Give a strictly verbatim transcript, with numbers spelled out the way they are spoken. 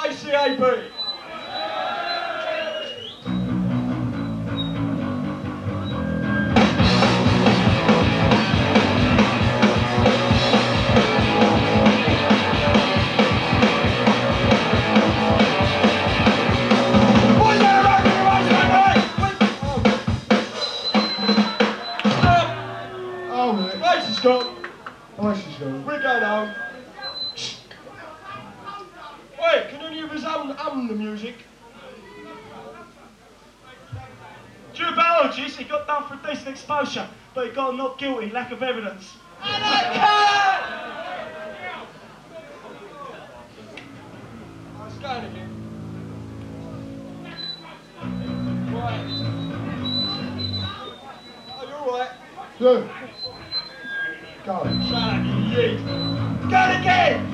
A C A B. Stop. Oh, she's going. We're going home. Wait, can any of us hum, hum the music? Due biologist, he got done for decent exposure, but he got not guilty, lack of evidence. And I can't! Oh, it's going again. Right. Oh, you're alright. Good. Go. Shut up, you yeet. Go again!